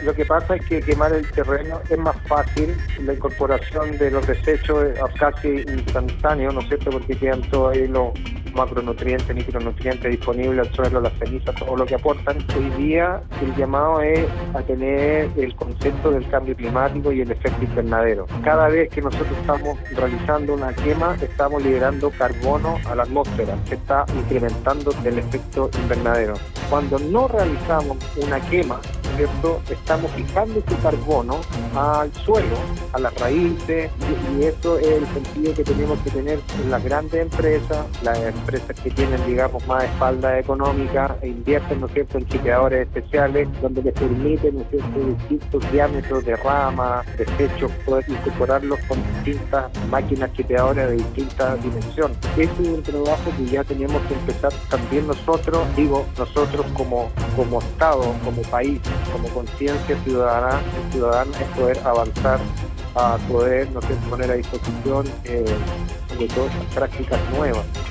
Lo que pasa es que quemar el terreno es más fácil, la incorporación de los desechos es casi instantáneo, ¿no es cierto? Porque quedan todos ahí los macronutrientes, micronutrientes disponibles al suelo, las cenizas, todo lo que aportan. Hoy día el llamado es a tener el concepto del cambio climático y el efecto invernadero. Cada vez que nosotros estamos realizando una quema, estamos liberando carbono a la atmósfera, se está incrementando el efecto invernadero. Cuando no realizamos una quema, ¿cierto?, estamos fijando ese carbono al suelo, a las raíces, y eso es el sentido que tenemos que tener en las grandes empresas, las empresas que tienen, digamos, más espalda económica e invierten, ¿no es cierto?, en chipeadores especiales, donde les permiten, ¿no es cierto?, distintos diámetros de ramas, desechos, poder incorporarlos con distintas máquinas chipeadoras de distintas dimensiones. Este es un trabajo que ya tenemos que empezar también nosotros como Estado, como país, como conciencia ciudadana, es poder avanzar a poder, no sé, poner a disposición de todas estas prácticas nuevas.